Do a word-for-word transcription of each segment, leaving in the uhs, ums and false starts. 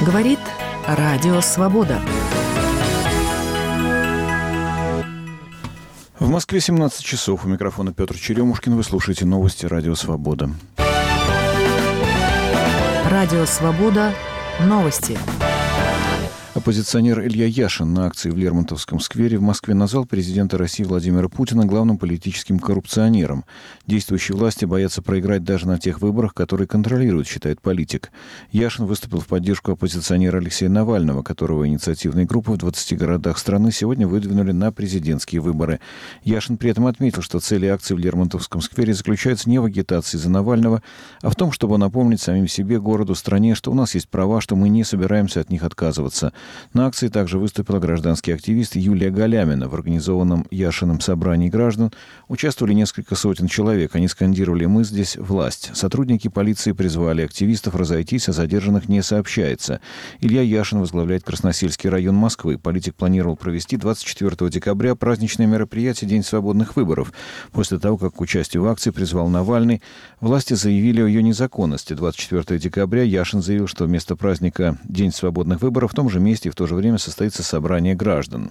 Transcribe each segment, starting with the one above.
Говорит Радио Свобода. В Москве семнадцать часов. У микрофона Петр Черемушкин. Вы слушаете новости Радио Свобода. Радио Свобода. Новости. Оппозиционер Илья Яшин на акции в Лермонтовском сквере в Москве назвал президента России Владимира Путина главным политическим коррупционером. Действующие власти боятся проиграть даже на тех выборах, которые контролирует, считает политик. Яшин выступил в поддержку оппозиционера Алексея Навального, которого инициативные группы в двадцати городах страны сегодня выдвинули на президентские выборы. Яшин при этом отметил, что цели акции в Лермонтовском сквере заключаются не в агитации за Навального, а в том, чтобы напомнить самим себе, городу, стране, что у нас есть права, что мы не собираемся от них отказываться. На акции также выступила гражданский активист Юлия Галямина. В организованном Яшиным собрании граждан участвовали несколько сотен человек. Они скандировали «Мы здесь власть». Сотрудники полиции призвали активистов разойтись, а задержанных не сообщается. Илья Яшин возглавляет Красносельский район Москвы. Политик планировал провести двадцать четвёртого декабря праздничное мероприятие «День свободных выборов». После того, как к участию в акции призвал Навальный, власти заявили о ее незаконности. двадцать четвёртого декабря Яшин заявил, что вместо праздника «День свободных выборов» в том же месте и в то же время состоится собрание граждан.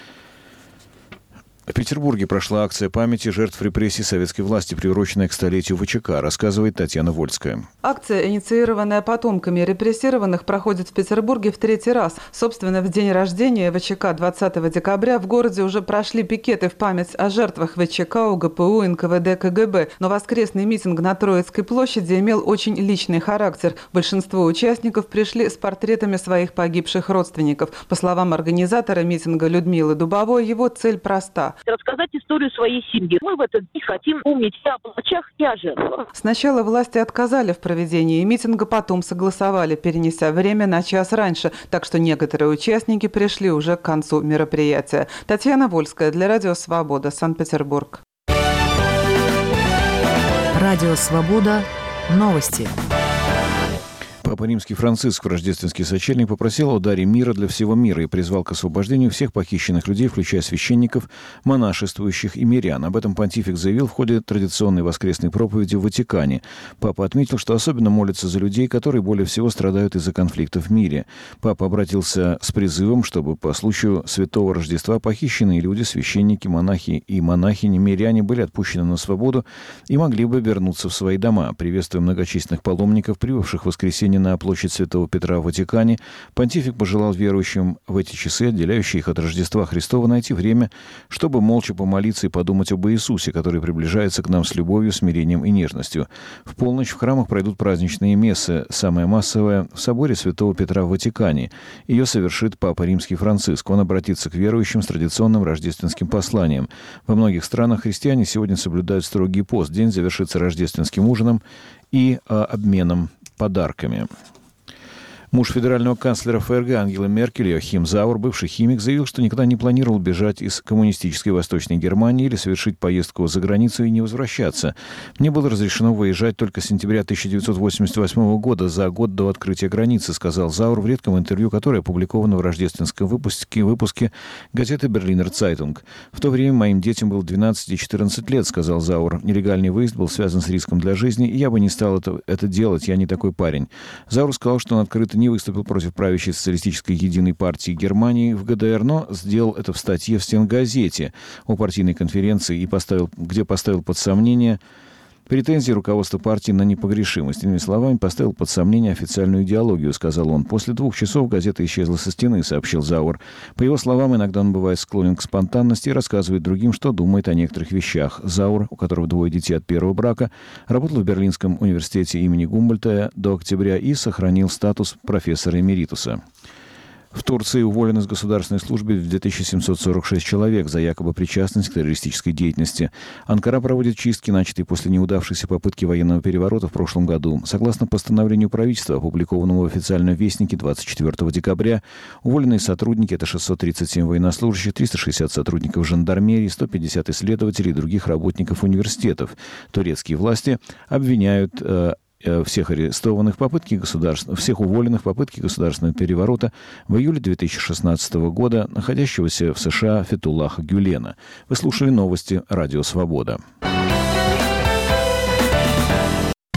В Петербурге прошла акция памяти жертв репрессий советской власти, приуроченная к столетию ВЧК, рассказывает Татьяна Вольская. Акция, инициированная потомками репрессированных, проходит в Петербурге в третий раз. Собственно, в день рождения ВЧК двадцатого декабря в городе уже прошли пикеты в память о жертвах ВЧК, УГПУ, эн ка вэ дэ, ка гэ бэ. Но воскресный митинг на Троицкой площади имел очень личный характер. Большинство участников пришли с портретами своих погибших родственников. По словам организатора митинга Людмилы Дубовой, его цель проста – рассказать историю своей семьи. Мы в этот день хотим помнить и о палачах, и о жертвах. Сначала власти отказали в проведении митинга, потом согласовали, перенеся время на час раньше, так что некоторые участники пришли уже к концу мероприятия. Татьяна Вольская для Радио Свобода, Санкт-Петербург. Радио Свобода. Новости. Папа Римский Франциск в рождественский сочельник попросил о даре мира для всего мира и призвал к освобождению всех похищенных людей, включая священников, монашествующих и мирян. Об этом понтифик заявил в ходе традиционной воскресной проповеди в Ватикане. Папа отметил, что особенно молится за людей, которые более всего страдают из-за конфликтов в мире. Папа обратился с призывом, чтобы по случаю Святого Рождества похищенные люди, священники, монахи и монахини, миряне были отпущены на свободу и могли бы вернуться в свои дома. Приветствуя многочисленных паломников, прибывших в воскресенье на площадь Святого Петра в Ватикане, понтифик пожелал верующим в эти часы, отделяющие их от Рождества Христова, найти время, чтобы молча помолиться и подумать об Иисусе, который приближается к нам с любовью, смирением и нежностью. В полночь в храмах пройдут праздничные мессы, самая массовая в соборе Святого Петра в Ватикане. Ее совершит Папа Римский Франциск. Он обратится к верующим с традиционным рождественским посланием. Во многих странах христиане сегодня соблюдают строгий пост. День завершится рождественским ужином и а, обменом подарками. Муж федерального канцлера эф эр гэ Ангелы Меркель, Йохим Заур, бывший химик, заявил, что никогда не планировал бежать из коммунистической Восточной Германии или совершить поездку за границу и не возвращаться. Мне было разрешено выезжать только с сентября тысяча девятьсот восемьдесят восьмого года, за год до открытия границы, сказал Заур в редком интервью, которое опубликовано в рождественском выпуске, выпуске газеты «Берлинер Цайтунг». В то время моим детям было двенадцать и четырнадцать лет, сказал Заур. Нелегальный выезд был связан с риском для жизни, и я бы не стал это, это делать, я не такой парень. Заур сказал, что он открыто не выступил против правящей социалистической единой партии Германии в гэ дэ эр, но сделал это в статье в Стенгазете о партийной конференции, и поставил, где поставил под сомнение претензии руководства партии на непогрешимость. Иными словами, поставил под сомнение официальную идеологию, сказал он. После двух часов газета исчезла со стены, сообщил Заур. По его словам, иногда он бывает склонен к спонтанности и рассказывает другим, что думает о некоторых вещах. Заур, у которого двое детей от первого брака, работал в Берлинском университете имени Гумбольдта до октября и сохранил статус профессора эмеритуса. В Турции уволены с государственной службы две тысячи семьсот сорок шесть человек за якобы причастность к террористической деятельности. Анкара проводит чистки, начатые после неудавшейся попытки военного переворота в прошлом году. Согласно постановлению правительства, опубликованному в официальном вестнике двадцать четвёртого декабря, уволенные сотрудники — это шестьсот тридцать семь военнослужащих, триста шестьдесят сотрудников жандармерии, сто пятьдесят исследователей и других работников университетов. Турецкие власти обвиняют э, всех арестованных в попытке государственного, всех уволенных в попытке государственного переворота в июле две тысячи шестнадцатого года, находящегося в США Фетуллаха Гюлена. Вы слушали новости Радио Свобода.